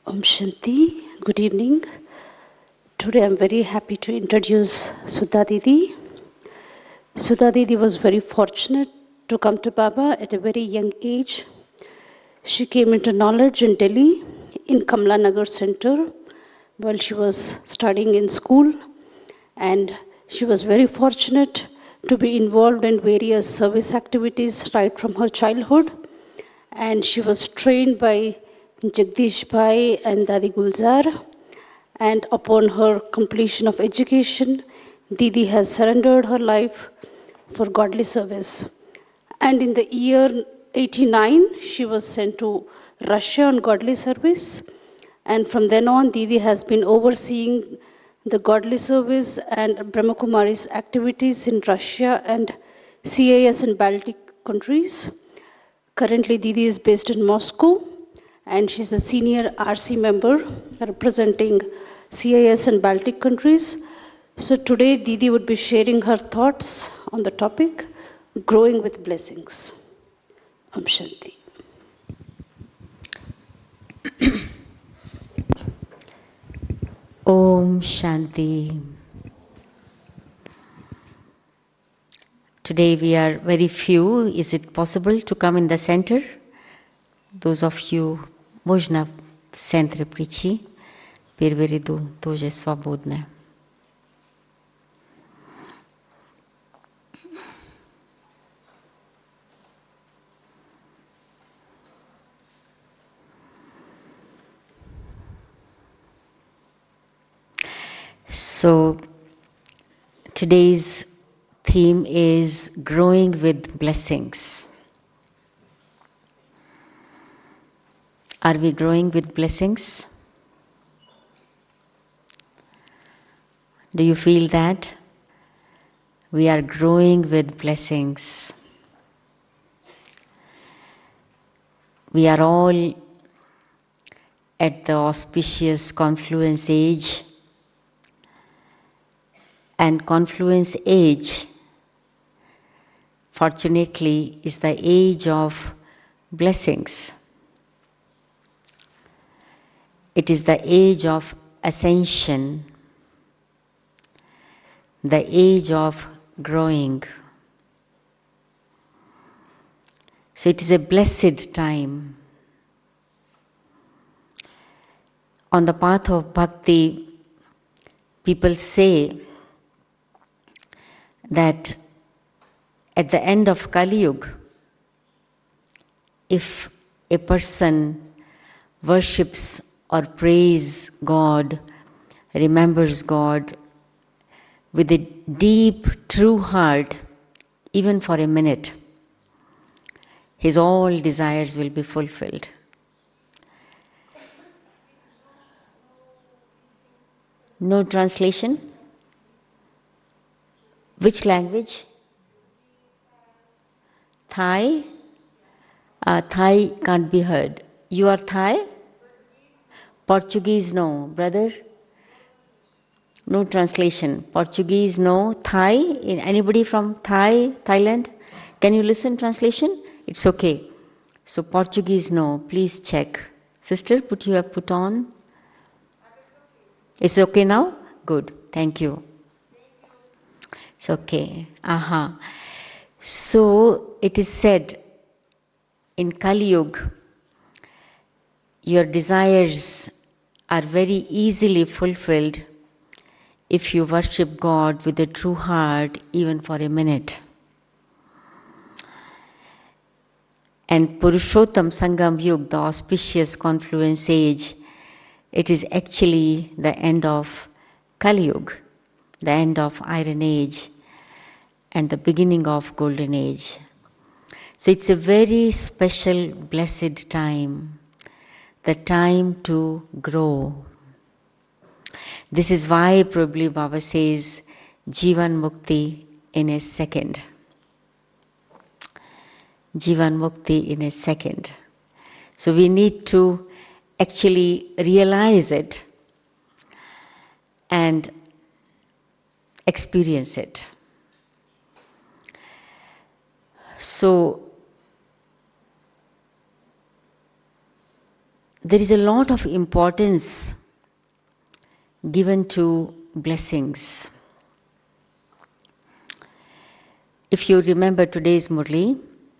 Om Shanti. Good evening. Today I'm very happy to introduce Sudha Didi. Sudha Didi was very fortunate to come to Baba at a very young age. She came into knowledge in Delhi in Kamla Nagar Center while she was studying in school, and she was very fortunate to be involved in various service activities right from her childhood. And she was trained by Jagdish Bhai and Dadi Gulzar. And upon her completion of education, Didi has surrendered her life for godly service. And in the year 89, she was sent to Russia on godly service. And from then on, Didi has been overseeing the godly service and Brahmakumari's activities in Russia and CIS in Baltic countries. Currently, Didi is based in Moscow, and she's a senior RC member representing CIS and Baltic countries. So today, Didi would be sharing her thoughts on the topic, Growing with Blessings. Om Shanti. Om Shanti. Today we are very few. Is it possible to come in the center? Those of you, можно в центре прийти, первый ряду тоже свободны. So, today's theme is growing with blessings. Are we growing with blessings? Do you feel that? We are growing with blessings. We are all at the auspicious confluence age. And confluence age, fortunately, is the age of blessings. It is the age of ascension, the age of growing. So it is a blessed time. On the path of bhakti, people say that at the end of Kali Yuga, if a person worships or praise God, remembers God with a deep, true heart, even for a minute, his all desires will be fulfilled. No translation? Which language? Thai? Thai can't be heard. You are Thai? Portuguese, no. Brother? No translation. Portuguese, no. Thai? Anybody from Thailand? Can you listen translation? It's okay. So Portuguese, no. Please check. Sister, put on. It's okay now? Good. Thank you. It's okay. So it is said in Kali Yuga, your desires are very easily fulfilled if you worship God with a true heart, even for a minute. And Purushottam Sangam Yuga, the auspicious confluence age, it is actually the end of Kali Yuga, the end of Iron Age, and the beginning of Golden Age. So it's a very special, blessed time, the time to grow. This is why probably Baba says, Jivan Mukti in a second. Jivan Mukti in a second. So we need to actually realize it and experience it. So there is a lot of importance given to blessings. If you remember today's Murli,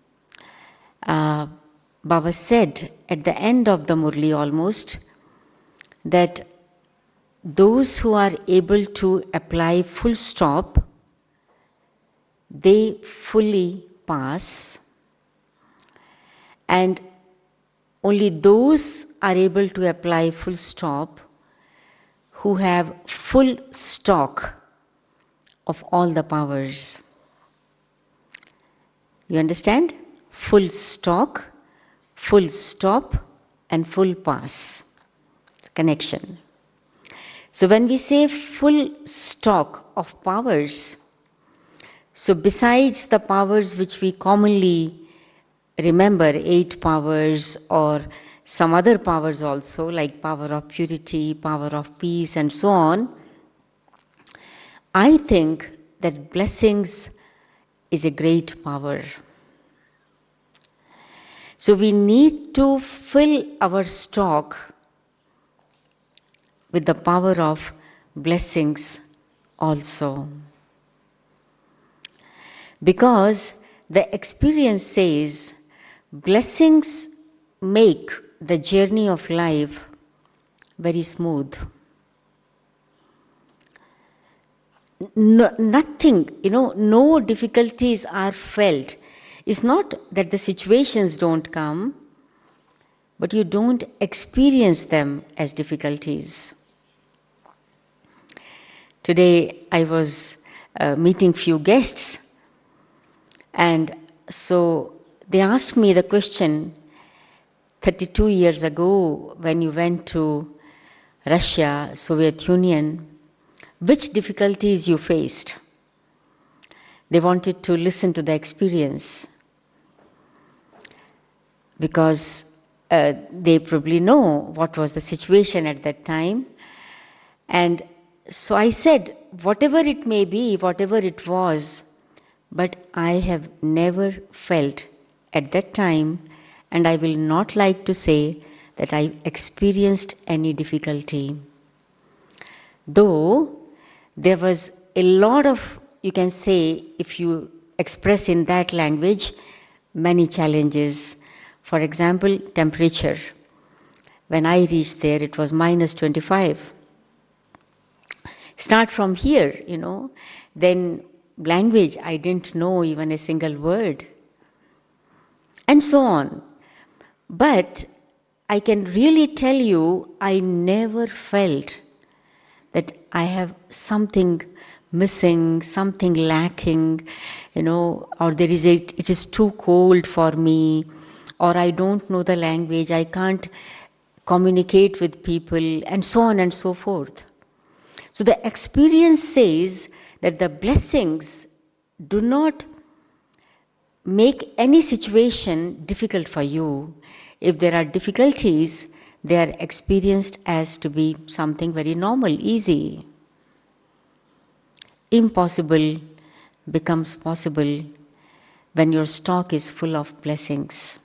Baba said at the end of the Murli almost that those who are able to apply full stop, they fully pass, and only those are able to apply full stop who have full stock of all the powers. You understand? Full stock, full stop, and full pass. Connection. So when we say full stock of powers, so besides the powers which we commonly remember, 8 powers or some other powers also, like power of purity, power of peace, and so on, I think that blessings is a great power. So we need to fill our stock with the power of blessings also. Because the experience says blessings make the journey of life very smooth. Nothing, no difficulties are felt. It's not that the situations don't come, but you don't experience them as difficulties. Today I was meeting few guests, and so they asked me the question, 32 years ago when you went to Russia, Soviet Union, which difficulties you faced? They wanted to listen to the experience because they probably know what was the situation at that time. And so I said, whatever it may be, whatever it was, but I have never felt at that time, and I will not like to say that I experienced any difficulty. Though there was a lot of, you can say, if you express in that language, many challenges. For example, temperature. When I reached there, it was minus 25. Start from here, then language, I didn't know even a single word, and so on. But I can really tell you, I never felt that I have something missing, something lacking, or it is too cold for me, or I don't know the language, I can't communicate with people, and so on and so forth. So the experience says that the blessings do not make any situation difficult for you. If there are difficulties, they are experienced as to be something very normal, easy. Impossible becomes possible when your stock is full of blessings.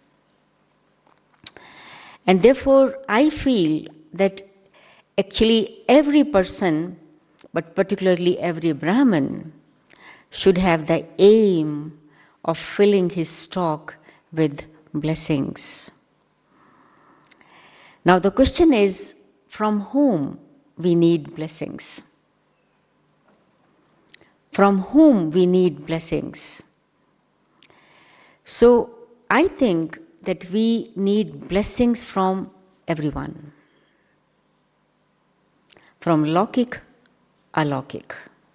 And therefore, I feel that actually every person, but particularly every Brahmin, should have the aim of filling his stock with blessings. Now the question is, from whom we need blessings? From whom we need blessings? So I think that we need blessings from everyone. From Laukik, Alaukik.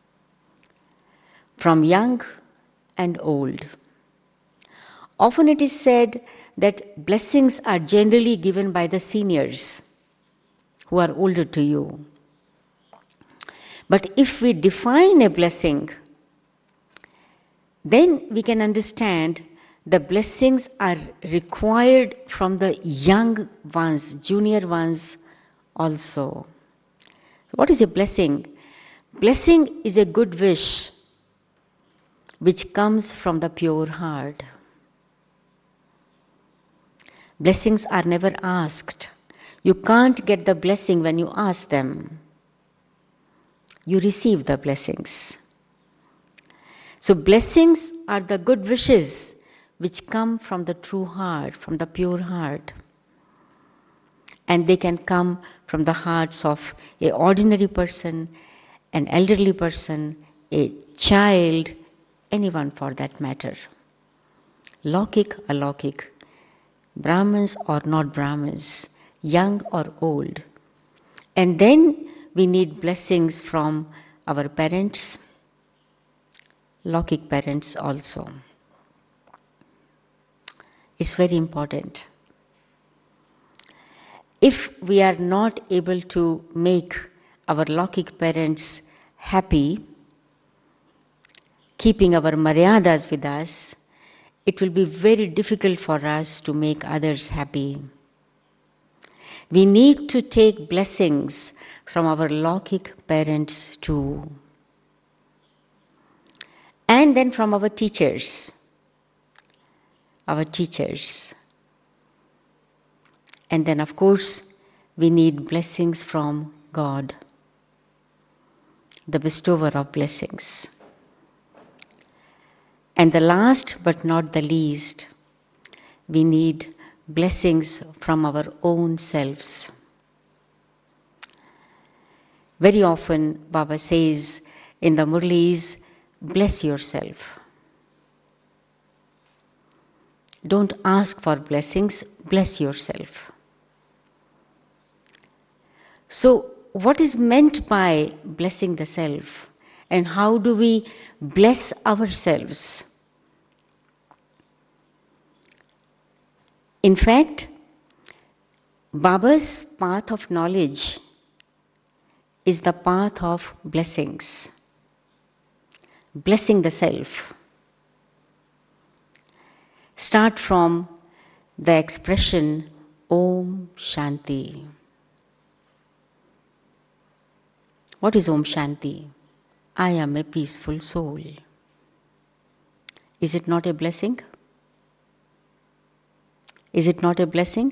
From young and old. Often it is said that blessings are generally given by the seniors who are older to you. But if we define a blessing, then we can understand the blessings are required from the young ones, junior ones also. What is a blessing? Blessing is a good wish which comes from the pure heart. Blessings are never asked. You can't get the blessing when you ask them. You receive the blessings. So blessings are the good wishes which come from the true heart, from the pure heart. And they can come from the hearts of an ordinary person, an elderly person, a child, anyone for that matter. Laukik, alaukik, Brahmins or not Brahmins, young or old. And then we need blessings from our parents, Laukik parents also. It's very important. If we are not able to make our Laukik parents happy, keeping our maryadas with us, it will be very difficult for us to make others happy. We need to take blessings from our Laukik parents too. And then from our teachers. And then, of course, we need blessings from God, the bestower of blessings. And the last but not the least, we need blessings from our own selves. Very often, Baba says in the Murlis, bless yourself. Don't ask for blessings, bless yourself. So, what is meant by blessing the self? And how do we bless ourselves? In fact, Baba's path of knowledge is the path of blessings. Blessing the self. Start from the expression Om Shanti. What is Om Shanti? I am a peaceful soul. Is it not a blessing? Is it not a blessing?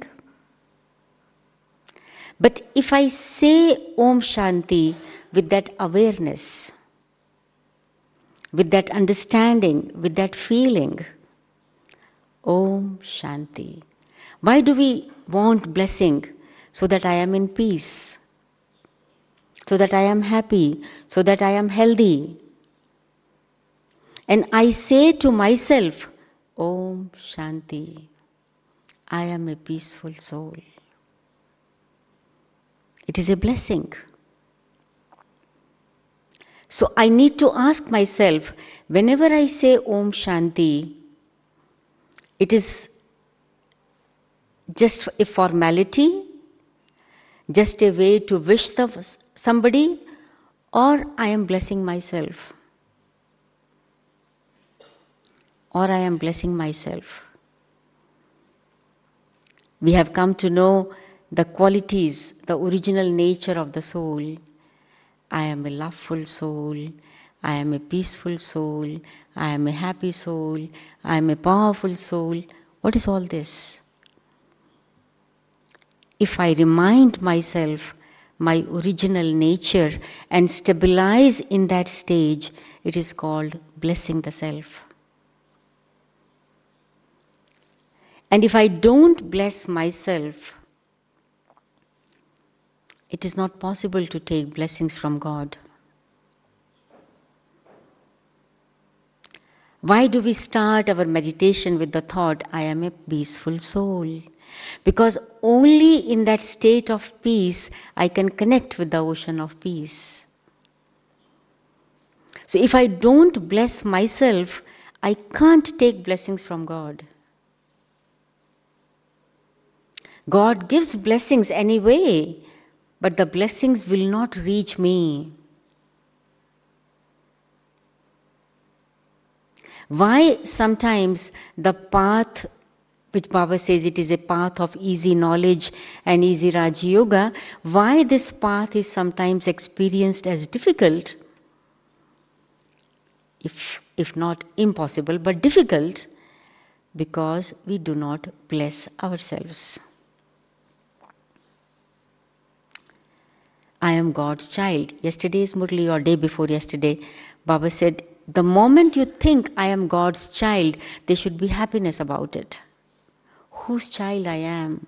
But if I say Om Shanti with that awareness, with that understanding, with that feeling, Om Shanti. Why do we want blessing? So that I am in peace, so that I am happy, so that I am healthy. And I say to myself, Om Shanti, I am a peaceful soul. It is a blessing. So I need to ask myself, whenever I say Om Shanti, it is just a formality, just a way to wish somebody, or I am blessing myself. Or I am blessing myself. We have come to know the qualities, the original nature of the soul. I am a loveful soul, I am a peaceful soul, I am a happy soul, I am a powerful soul. What is all this? If I remind myself my original nature and stabilize in that stage, it is called blessing the self. And if I don't bless myself, it is not possible to take blessings from God. Why do we start our meditation with the thought, I am a peaceful soul? Because only in that state of peace I can connect with the ocean of peace. So if I don't bless myself, I can't take blessings from God. God gives blessings anyway, but the blessings will not reach me. Why sometimes the path, which Baba says it is a path of easy knowledge and easy Raja Yoga, why this path is sometimes experienced as difficult, if not impossible, but difficult, because we do not bless ourselves. I am God's child. Yesterday's Murli or day before yesterday, Baba said, the moment you think I am God's child, there should be happiness about it. Whose child I am?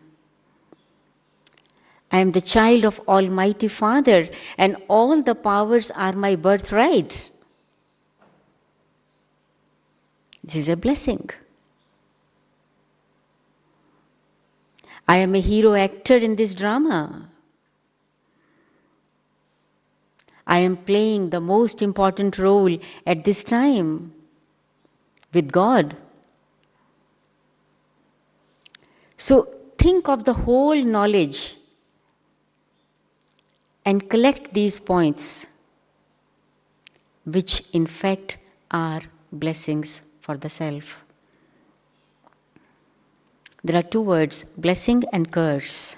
I am the child of Almighty Father, and all the powers are my birthright. This is a blessing. I am a hero actor in this drama. I am playing the most important role at this time with God. So think of the whole knowledge and collect these points, which in fact are blessings for the self. There are two words, blessing and curse.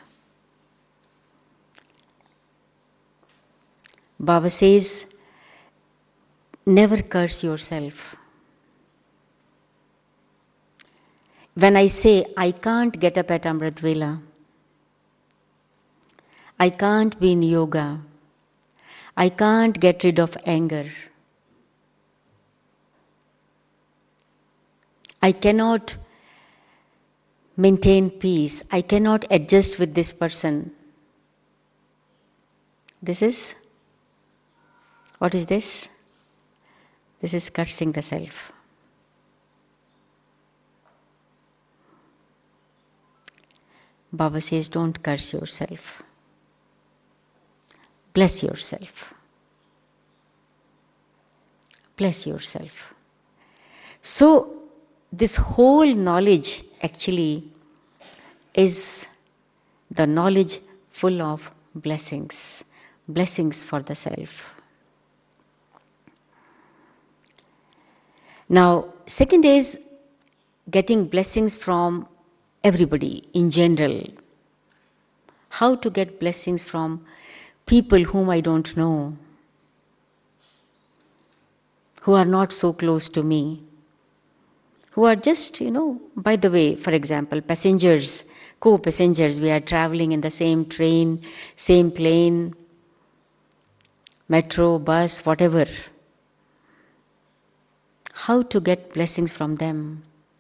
Baba says, never curse yourself. When I say, I can't get up at Amrit Vela, I can't be in yoga, I can't get rid of anger, I cannot maintain peace, I cannot adjust with this person. What is this? This is cursing the self. Baba says, don't curse yourself. Bless yourself. Bless yourself. So, this whole knowledge actually is the knowledge full of blessings. Blessings for the self. Now, second is getting blessings from everybody in general. How to get blessings from people whom I don't know, who are not so close to me, who are just, by the way, for example, passengers, co-passengers, we are traveling in the same train, same plane, metro, bus, whatever. How to get blessings from them?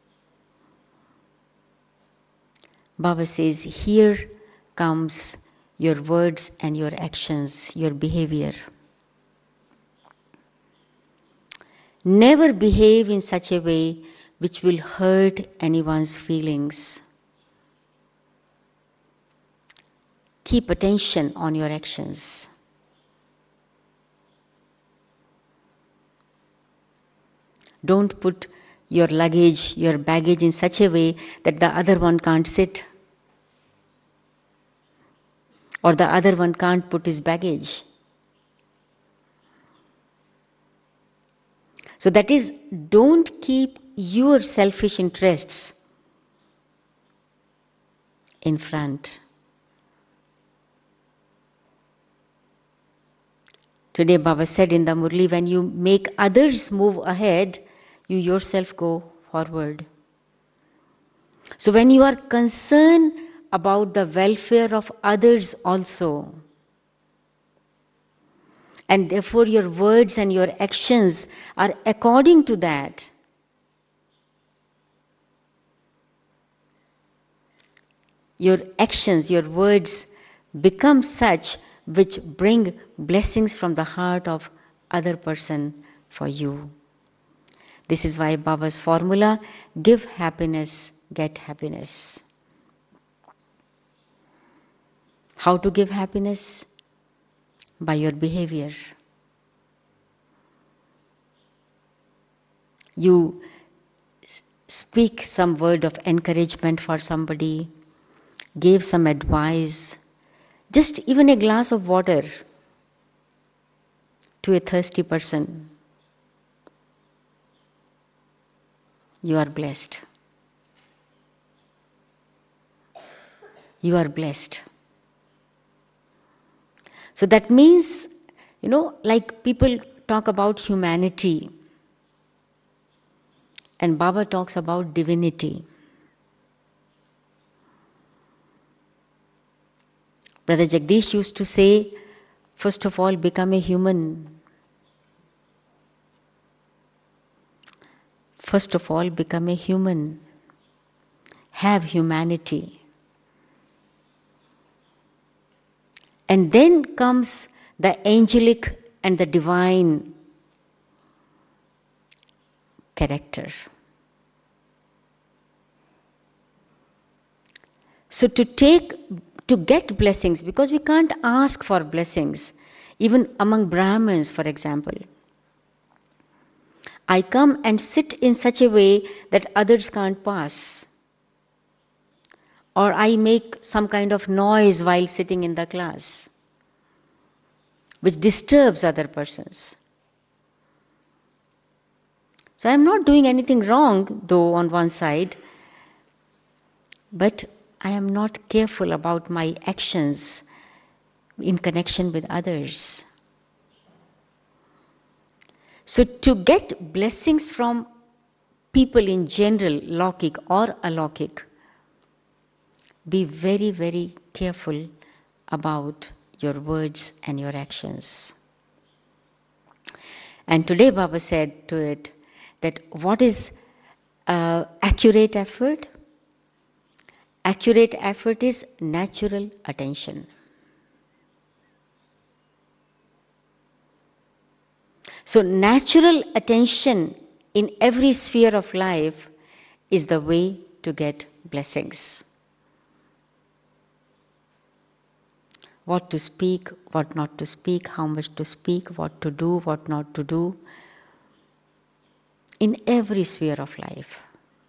Baba says, here comes your words and your actions, your behavior. Never behave in such a way which will hurt anyone's feelings. Keep attention on your actions. Don't put your luggage, your baggage in such a way that the other one can't sit. Or the other one can't put his baggage. So that is, don't keep your selfish interests in front. Today Baba said in the Murli, when you make others move ahead, you yourself go forward. So when you are concerned about the welfare of others also, and therefore your words and your actions are according to that, your actions, your words become such which bring blessings from the heart of other person for you. This is why Baba's formula, give happiness, get happiness. How to give happiness? By your behavior. You speak some word of encouragement for somebody, gave some advice, just even a glass of water to a thirsty person. You are blessed. You are blessed. So that means, like people talk about humanity, and Baba talks about divinity. Brother Jagdish used to say, First of all, become a human. First of all, become a human. Have humanity. And then comes the angelic and the divine character. So to get blessings, because we can't ask for blessings, even among Brahmins, for example. I come and sit in such a way that others can't pass. Or I make some kind of noise while sitting in the class, which disturbs other persons. So I'm not doing anything wrong, though, on one side, but I am not careful about my actions in connection with others. So to get blessings from people in general, Laukik or Alaukik, be very, very careful about your words and your actions. And today Baba said to it that what is accurate effort? Accurate effort is natural attention. So natural attention in every sphere of life is the way to get blessings. What to speak, what not to speak, how much to speak, what to do, what not to do. In every sphere of life.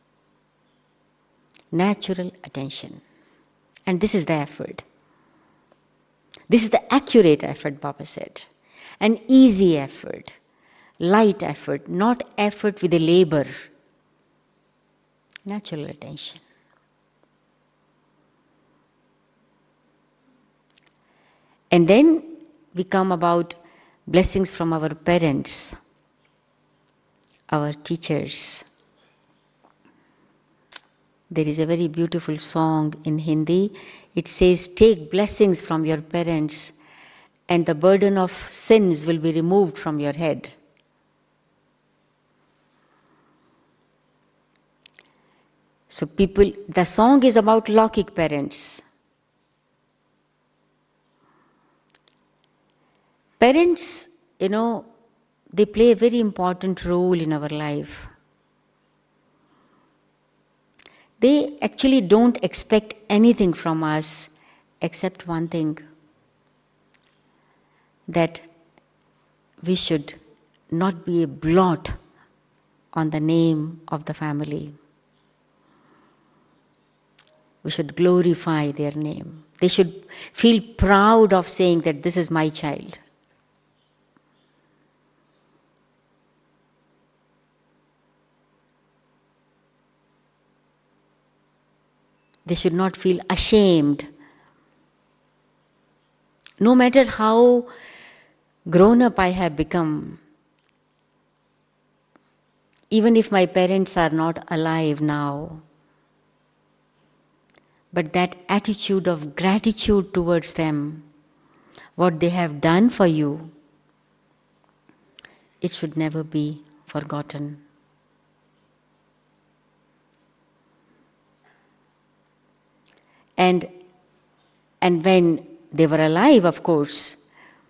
Natural attention. And this is the effort. This is the accurate effort, Baba said. An easy effort. Light effort, not effort with a labor. Natural attention. And then we come about blessings from our parents, our teachers. There is a very beautiful song in Hindi. It says, take blessings from your parents and the burden of sins will be removed from your head. So the song is about Laukik parents. Parents, they play a very important role in our life. They actually don't expect anything from us except one thing, that we should not be a blot on the name of the family. We should glorify their name. They should feel proud of saying that this is my child. They should not feel ashamed. No matter how grown up I have become, even if my parents are not alive now, but that attitude of gratitude towards them, what they have done for you, it should never be forgotten. And when they were alive, of course,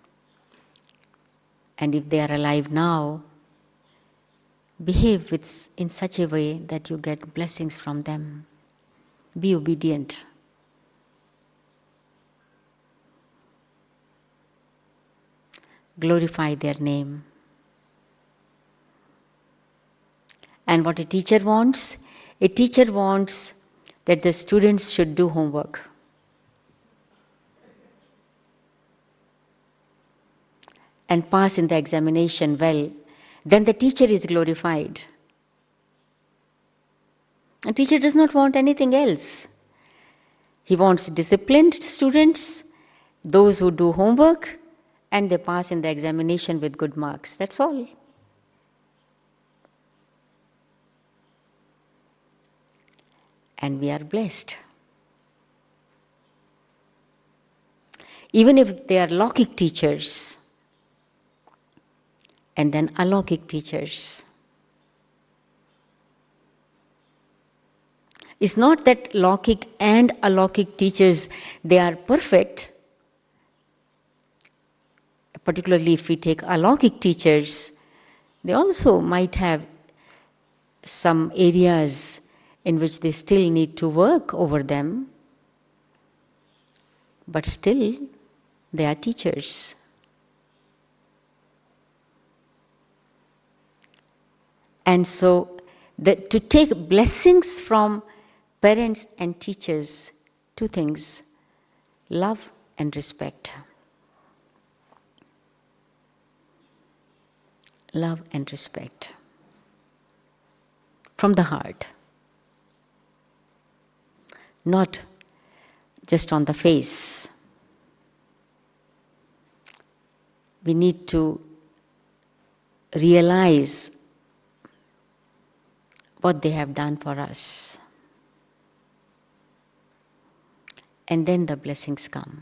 and if they are alive now, behave in such a way that you get blessings from them. Be obedient. Glorify their name. And what a teacher wants that the students should do homework. And pass in the examination well. Then the teacher is glorified. A teacher does not want anything else. He wants disciplined students, those who do homework, and they pass in the examination with good marks. That's all. And we are blessed. even if they are Lokik teachers and then Alokik teachers. It's not that Lokik and Alokik teachers, they are perfect. Particularly if we take Alokik teachers, they also might have some areas in which they still need to work over them. But still, they are teachers. And so, to take blessings from parents and teachers, two things: love and respect. Love and respect. From the heart. Not just on the face. We need to realize what they have done for us. And then the blessings come.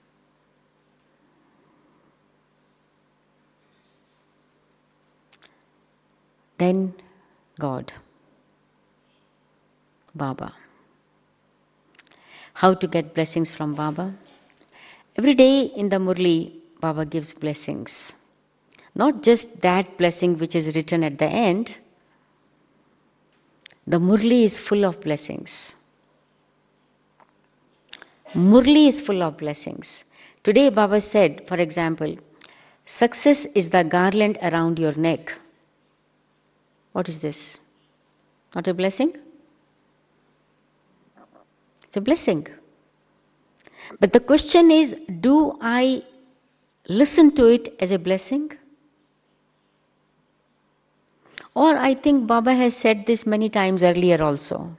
Then God, Baba. How to get blessings from Baba? Every day in the Murli, Baba gives blessings. Not just that blessing which is written at the end. The Murli is full of blessings. Murli is full of blessings. Today Baba said, for example, success is the garland around your neck. What is this? Not a blessing? It's a blessing. But the question is, do I listen to it as a blessing? Or I think Baba has said this many times earlier also.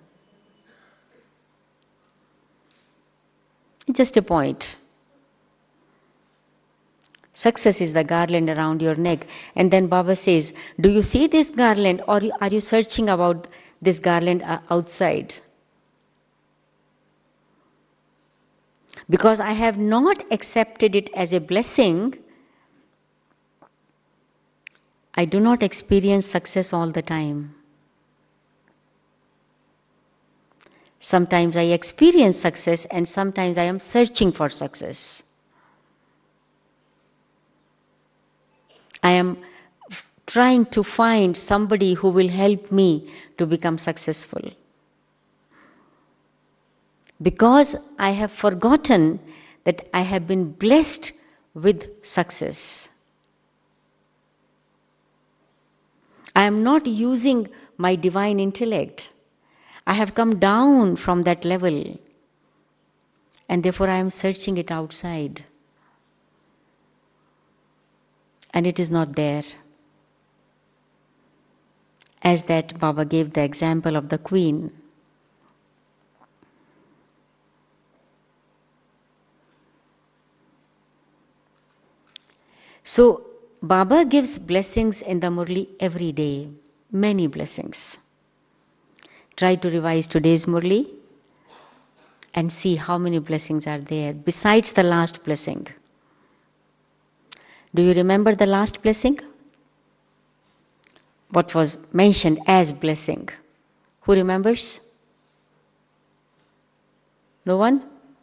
Just a point. Success is the garland around your neck. And then Baba says, do you see this garland, or are you searching about this garland outside? Because I have not accepted it as a blessing, I do not experience success all the time. Sometimes I experience success and sometimes I am searching for success. I am trying to find somebody who will help me to become successful. Because I have forgotten that I have been blessed with success. I am not using my divine intellect. I have come down from that level, and therefore I am searching it outside. And it is not there. As that Baba gave the example of the queen. So, Baba gives blessings in the Murli every day. Many blessings. Try to revise today's Murli and see how many blessings are there besides the last blessing. Do you remember the last blessing? What was mentioned as blessing? Who remembers? No one?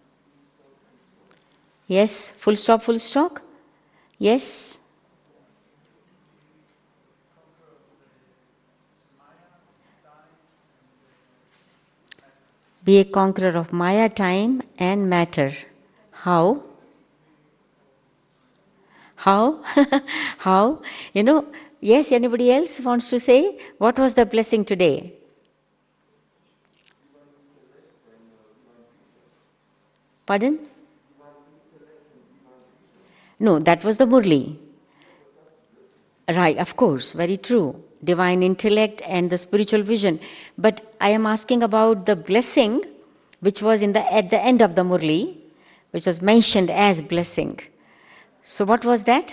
Yes? Full stop, full stop? Yes? Be a conqueror of Maya, time and matter. How? How? How? Yes, anybody else wants to say? What was the blessing today? Pardon? No, that was the Murli. Right, of course, very true. Divine intellect and the spiritual vision. But I am asking about the blessing which was at the end of the Murli, which was mentioned as blessing. So what was that?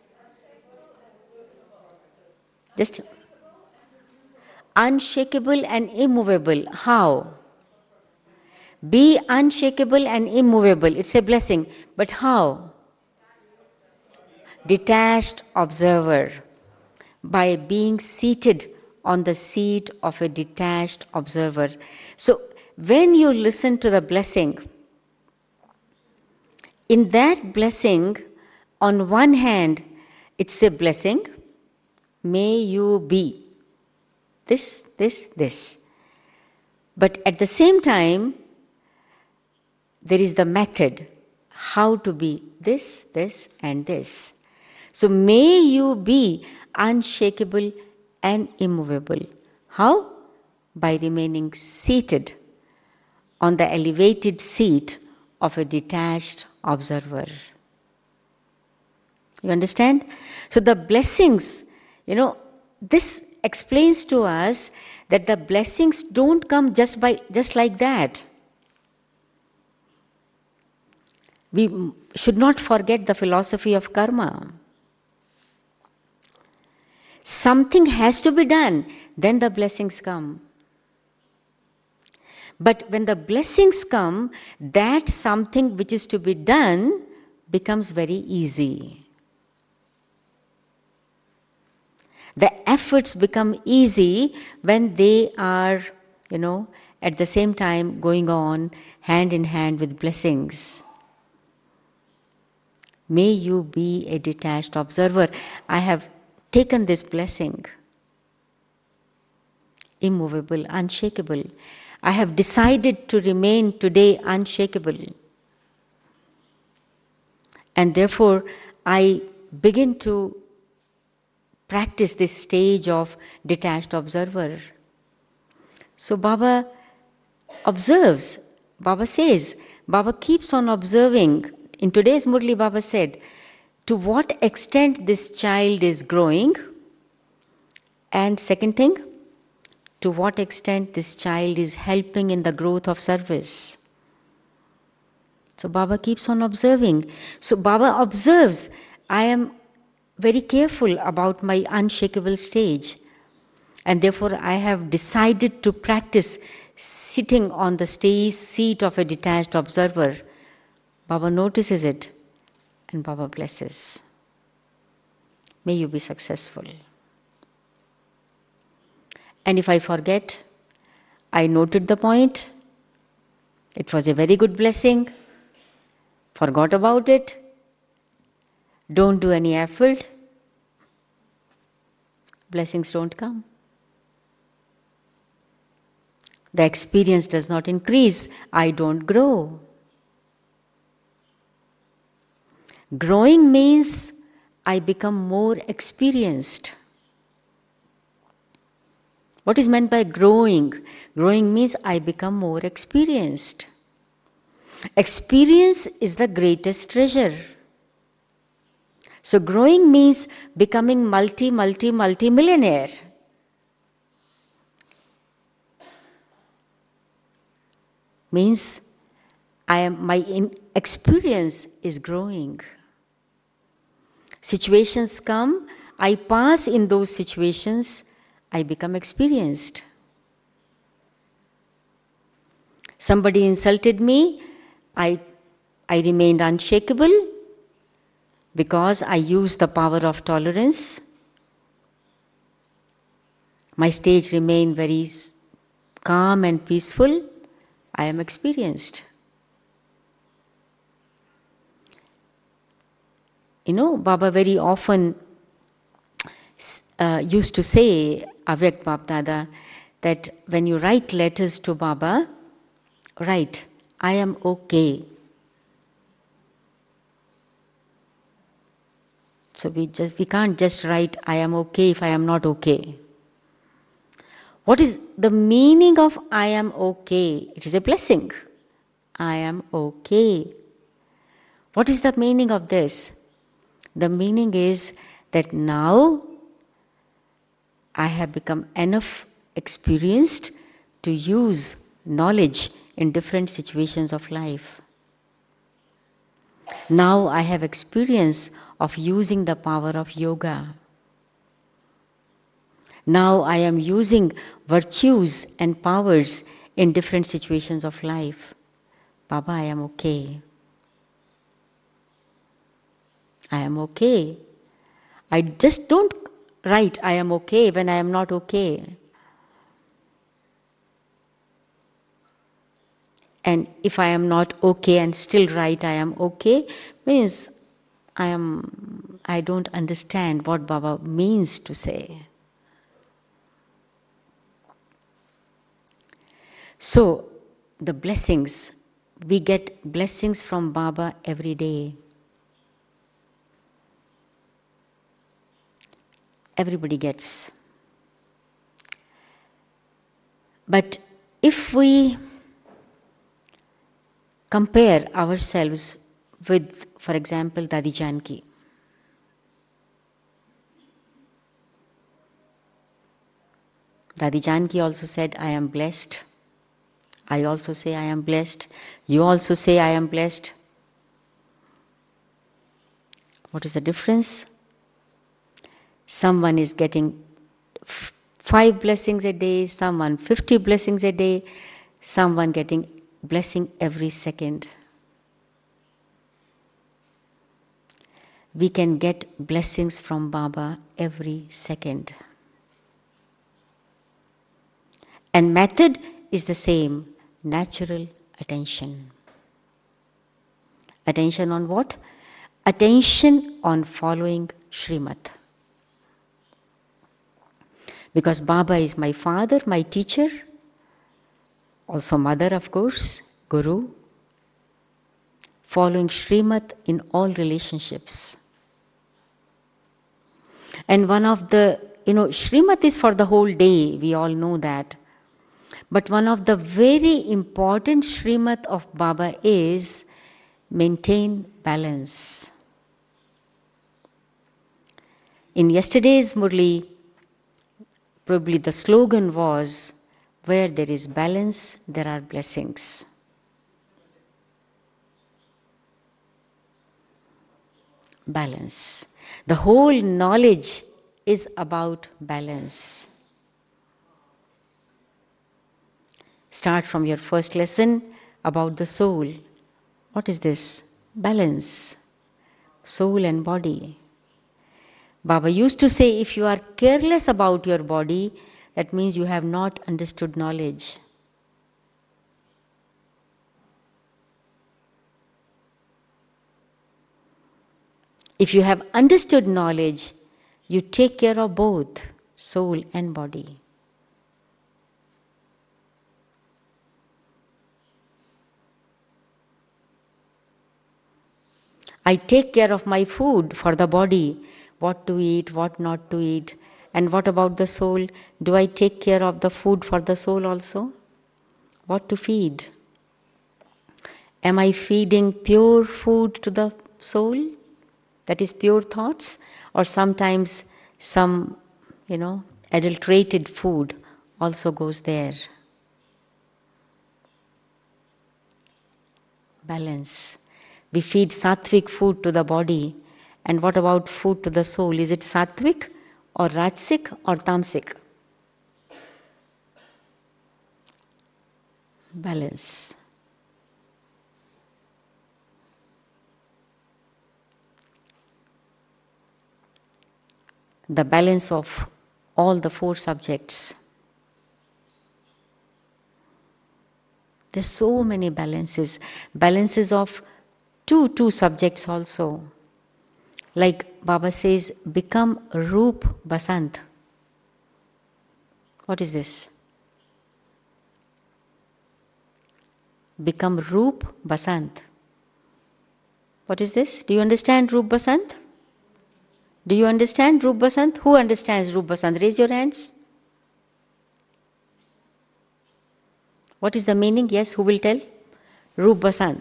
Just unshakable and immovable. How? Be unshakable and immovable. It's a blessing. But how? Detached observer. By being seated on the seat of a detached observer. So, when you listen to the blessing, in that blessing, on one hand, it's a blessing. May you be this, this, this. But at the same time, there is the method how to be this, this, and this. So may you be unshakable and immovable. How? By remaining seated on the elevated seat of a detached observer. You understand? So the blessings, this explains to us that the blessings don't come just like that. We should not forget the philosophy of karma. Something has to be done, then the blessings come. But when the blessings come, that something which is to be done becomes very easy. The efforts become easy when they are, at the same time going on hand in hand with blessings. May you be a detached observer. I have taken this blessing, immovable, unshakable. I have decided to remain today unshakable. And therefore, I begin to practice this stage of detached observer. So Baba observes, Baba says, Baba keeps on observing. In today's Murli, Baba said, to what extent this child is growing, and second thing, to what extent this child is helping in the growth of service. So Baba keeps on observing. So Baba observes, I am very careful about my unshakable stage, and therefore I have decided to practice sitting on the seat of a detached observer. Baba notices it and Baba blesses. May you be successful. And if I forget, I noted the point. It was a very good blessing. Forgot about it. Don't do any effort. Blessings don't come. The experience does not increase. I don't grow. Growing means I become more experienced. What is meant by growing? Growing means I become more experienced. Experience is the greatest treasure. So growing means becoming multi-millionaire. Means my experience is growing. Situations come, I pass in those situations, I become experienced. Somebody insulted me, I remained unshakable because I used the power of tolerance. My stage remained very calm and peaceful. I am experienced. Baba very often used to say, Avyakt Bap Dada, that when you write letters to Baba, write, I am okay. So we can't just write, I am okay if I am not okay. What is the meaning of I am okay? It is a blessing. I am okay. What is the meaning of this? The meaning is that now I have become enough experienced to use knowledge in different situations of life. Now I have experience of using the power of yoga. Now I am using virtues and powers in different situations of life. Baba, I am okay. I am okay. I just don't write, I am okay, when I am not okay. And if I am not okay and still write, I am okay, means I don't understand what Baba means to say. So, the blessings, we get blessings from Baba every day. Everybody gets. But if we compare ourselves with, for example, Dadi Janki, Dadi Janki also said, I am blessed. I also say I am blessed. You also say I am blessed. What is the difference? Someone is getting 5 blessings a day, someone 50 blessings a day, someone getting blessing every second. We can get blessings from Baba every second. And method is the same, natural attention. Attention on what? Attention on following Srimad. Because Baba is my father, my teacher, also mother, of course, Guru. Following Srimad in all relationships. And one of the, Srimad is for the whole day, we all know that. But one of the very important Srimad of Baba is maintain balance. In yesterday's Murli, probably the slogan was, where there is balance, there are blessings. Balance. The whole knowledge is about balance. Start from your first lesson about the soul. What is this? Balance. Soul and body. Baba used to say, if you are careless about your body, that means you have not understood knowledge. If you have understood knowledge, you take care of both soul and body. I take care of my food for the body, what to eat, what not to eat. And what about the soul? Do I take care of the food for the soul also? What to feed? Am I feeding pure food to the soul? That is pure thoughts? Or sometimes some, adulterated food also goes there. Balance. We feed sattvic food to the body. And what about food to the soul? Is it sattvic or rajasic or tamasic? Balance. The balance of all the 4 subjects. There's so many balances. Balances of two subjects also. Like Baba says, become Roop Basant. What is this? Become Roop Basant. What is this? Do you understand Roop Basant? Do you understand Roop Basant? Who understands Roop Basant? Raise your hands. What is the meaning? Yes, who will tell? Roop Basant.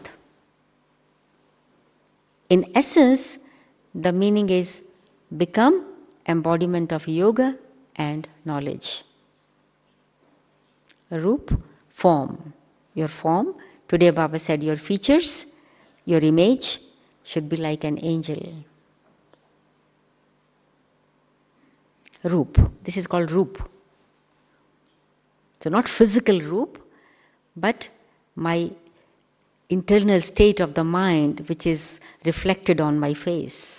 In essence, the meaning is become embodiment of yoga and knowledge. Roop, form. Your form. Today Baba said your features, your image should be like an angel. Roop. This is called Roop. So not physical Roop, but my internal state of the mind which is reflected on my face.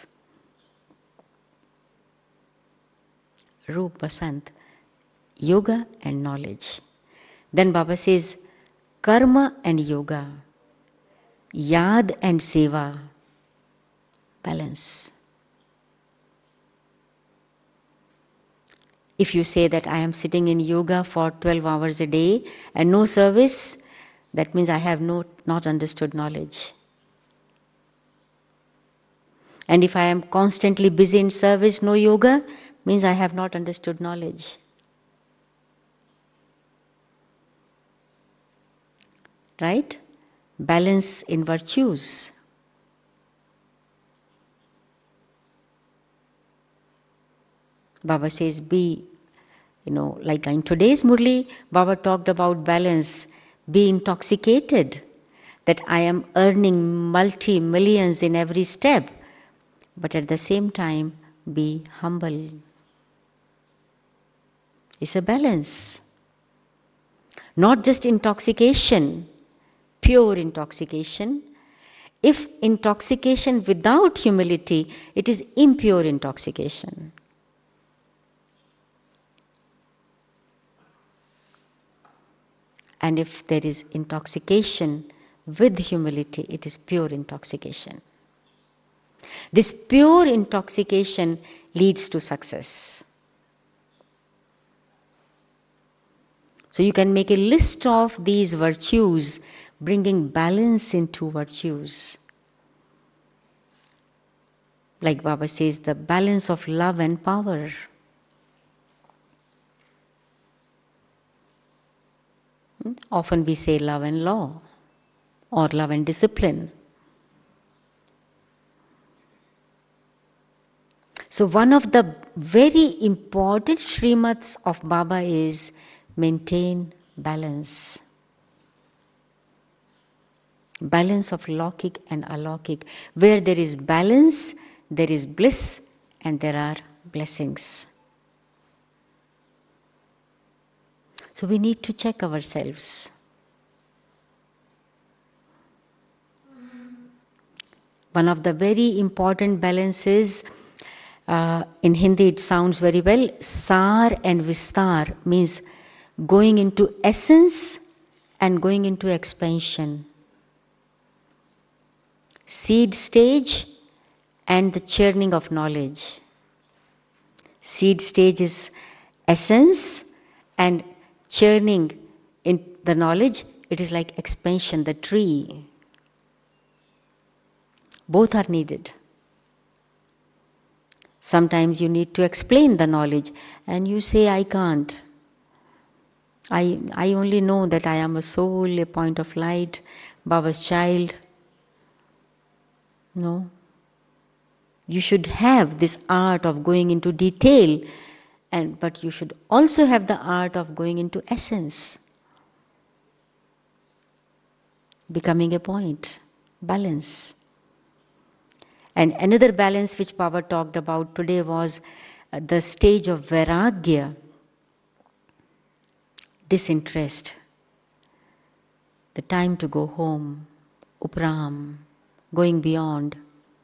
Roop Basant, yoga and knowledge. Then Baba says, karma and yoga, yad and seva, balance. If you say that I am sitting in yoga for 12 hours a day and no service, that means I have not understood knowledge. And if I am constantly busy in service, no yoga, means I have not understood knowledge. Right? Balance in virtues. Baba says, like in today's Murli, Baba talked about balance. Be intoxicated, that I am earning multi-millions in every step, but at the same time, be humble. It's a balance. Not just intoxication, pure intoxication. If intoxication without humility, it is impure intoxication. And if there is intoxication with humility, it is pure intoxication. This pure intoxication leads to success. So you can make a list of these virtues, bringing balance into virtues. Like Baba says, the balance of love and power. Often we say love and law or love and discipline. So one of the very important Srimads of Baba is maintain balance. Balance of Laukik and Alaukik. Where there is balance, there is bliss and there are blessings. So we need to check ourselves. One of the very important balances, in Hindi it sounds very well, Sar and Vistar means going into essence and going into expansion. Seed stage and the churning of knowledge. Seed stage is essence, and churning in the knowledge, it is like expansion, the tree. Both are needed. Sometimes you need to explain the knowledge and you say, I can't. I only know that I am a soul, a point of light, Baba's child. No. You should have this art of going into detail, but you should also have the art of going into essence. Becoming a point. Balance. And another balance which Baba talked about today was the stage of Vairagya. Disinterest. The time to go home. Upram. Going beyond.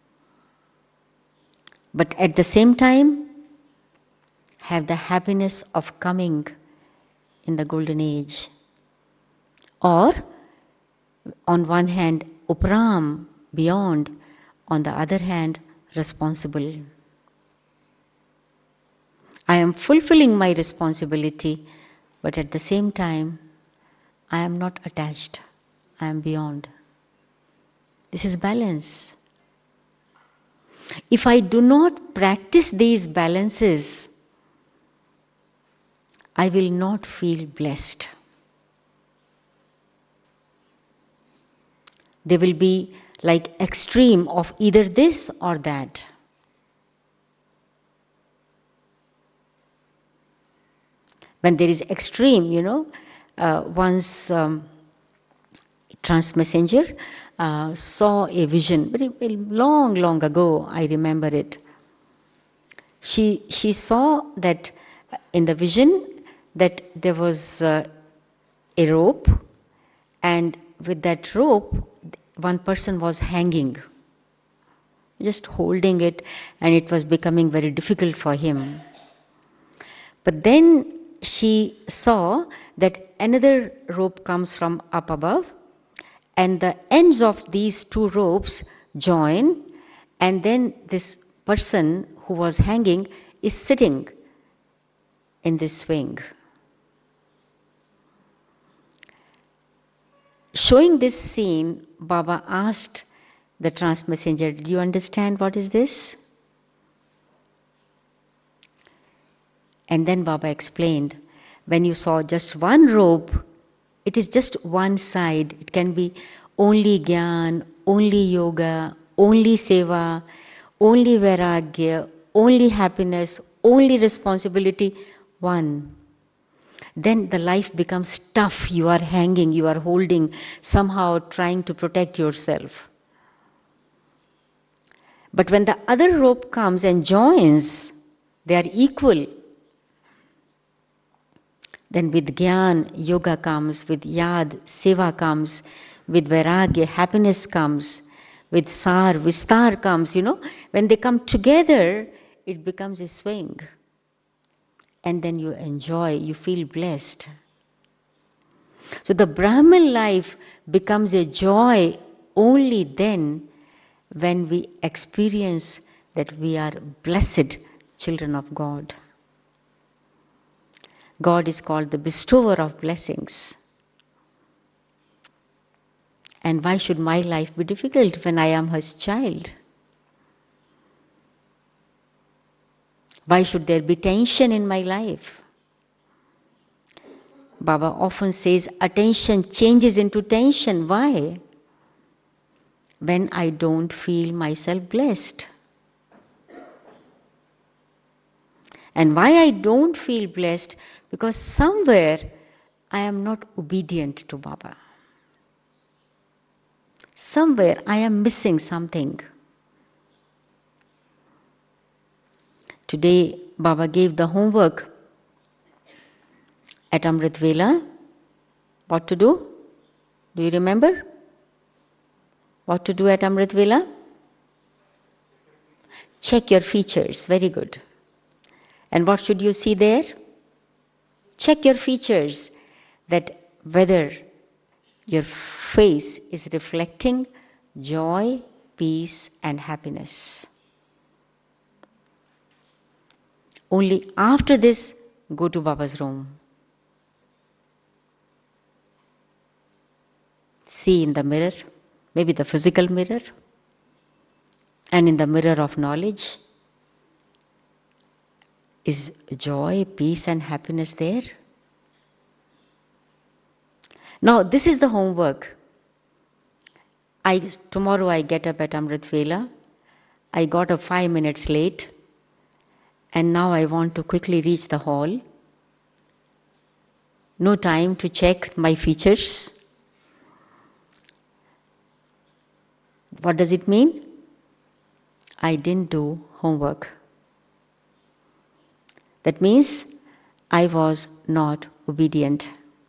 But at the same time, have the happiness of coming in the golden age. Or, on one hand, Upram, beyond, on the other hand, responsible. I am fulfilling my responsibility, but at the same time, I am not attached. I am beyond. This is balance. If I do not practice these balances, I will not feel blessed. They will be like extreme of either this or that. When there is extreme, once Trans-Messenger saw a vision, very, very long ago, I remember it. She saw that in the vision that there was a rope, and with that rope one person was hanging, just holding it, and it was becoming very difficult for him. But then she saw that another rope comes from up above, and the ends of these two ropes join, and then this person who was hanging is sitting in this swing. Showing this scene, Baba asked the trance messenger, "Do you understand what is this?" And then Baba explained, when you saw just one rope, it is just one side. It can be only Gyan, only Yoga, only Seva, only Vairagya, only happiness, only responsibility, one. Then the life becomes tough. You are hanging, you are holding, somehow trying to protect yourself. But when the other rope comes and joins, they are equal. Then with Gyan, Yoga comes, with Yad, Seva comes, with Vairagya, happiness comes, with Sar, Vistar comes, When they come together, it becomes a swing. And then you enjoy, you feel blessed. So the Brahman life becomes a joy only then when we experience that we are blessed children of God. God is called the bestower of blessings. And why should my life be difficult when I am His child? Why should there be tension in my life? Baba often says attention changes into tension. Why? When I don't feel myself blessed. And why I don't feel blessed? Because somewhere I am not obedient to Baba. Somewhere I am missing something. Today, Baba gave the homework at Amrit Vela. What to do? Do you remember? What to do at Amrit Vela? Check your features. Very good. And what should you see there? Check your features, that whether your face is reflecting joy, peace, and happiness. Only after this, go to Baba's room. See in the mirror, maybe the physical mirror, and in the mirror of knowledge, is joy, peace, and happiness there? Now, this is the homework. Tomorrow I get up at Amrit Vela. I got up 5 minutes late. And now I want to quickly reach the hall. No time to check my features. What does it mean? I didn't do homework. That means I was not obedient.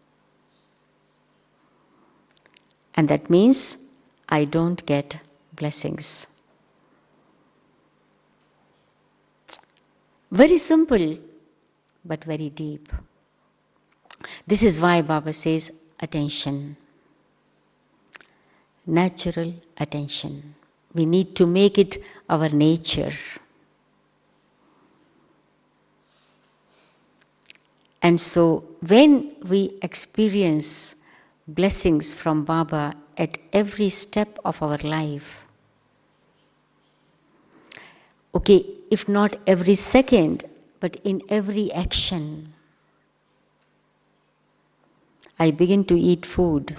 And that means I don't get blessings. Very simple, but very deep. This is why Baba says attention. Natural attention. We need to make it our nature. And so when we experience blessings from Baba at every step of our life, okay, if not every second, but in every action, I begin to eat food.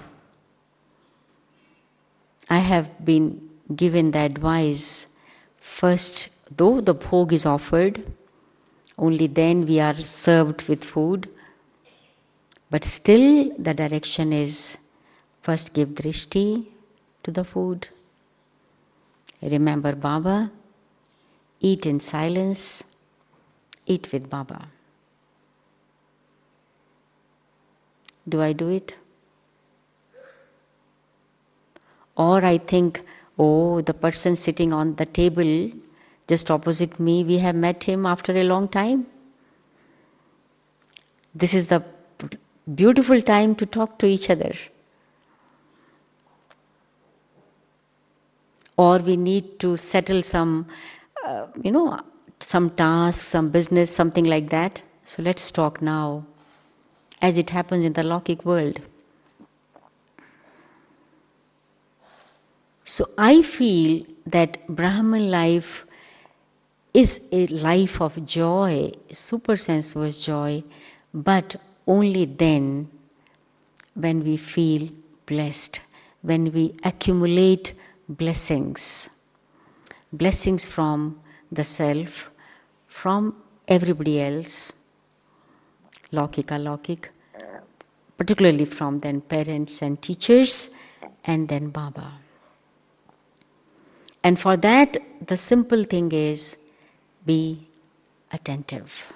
I have been given the advice, first, though the bhog is offered, only then we are served with food. But still the direction is, first give drishti to the food. Remember Baba. Eat in silence. Eat with Baba. Do I do it? Or I think, oh, the person sitting on the table just opposite me, we have met him after a long time. This is the beautiful time to talk to each other. Or we need to settle some, some task, some business, something like that. So let's talk now, as it happens in the Lokik world. So I feel that Brahman life is a life of joy, super sensuous joy, but only then when we feel blessed, when we accumulate blessings. Blessings from the self, from everybody else, Laukik, particularly from then parents and teachers, and then Baba. And for that, the simple thing is, be attentive.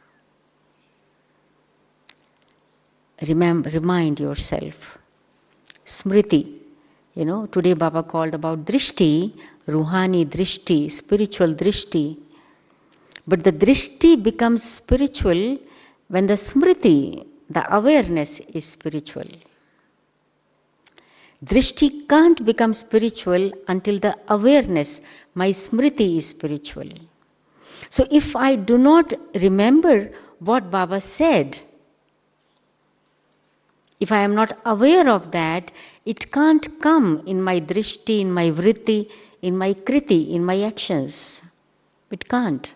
Remind yourself. Smriti. Today Baba called about drishti, ruhani drishti, spiritual drishti. But the drishti becomes spiritual when the smriti, the awareness, is spiritual. Drishti can't become spiritual until the awareness, my smriti, is spiritual. So if I do not remember what Baba said, if I am not aware of that, it can't come in my drishti, in my vritti, in my kriti, in my actions. It can't.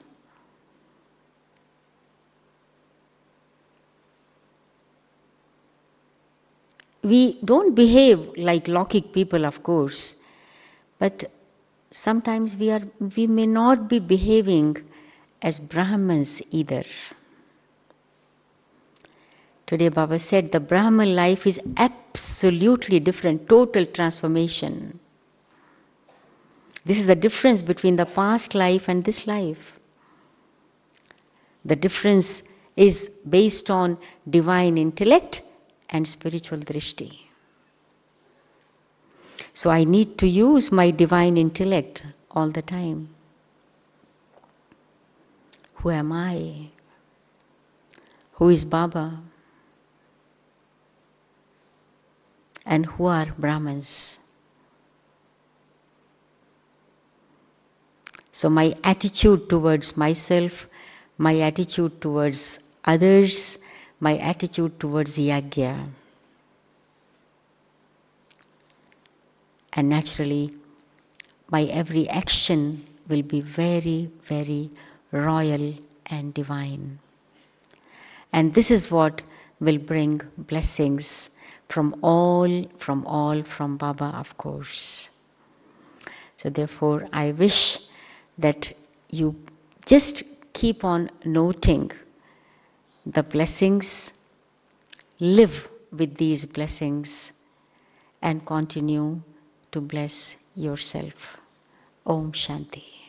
We don't behave like Lokik people, of course, but sometimes we may not be behaving as Brahmins either. Today Baba said the Brahman life is absolutely different, total transformation. This is the difference between the past life and this life. The difference is based on divine intellect and spiritual drishti. So I need to use my divine intellect all the time. Who am I? Who is Baba? And who are Brahmins? So my attitude towards myself, my attitude towards others, my attitude towards yajna. And naturally, my every action will be very, very royal and divine. And this is what will bring blessings from Baba, of course. So therefore, I wish that you just keep on noting the blessings, live with these blessings, and continue to bless yourself. Om Shanti.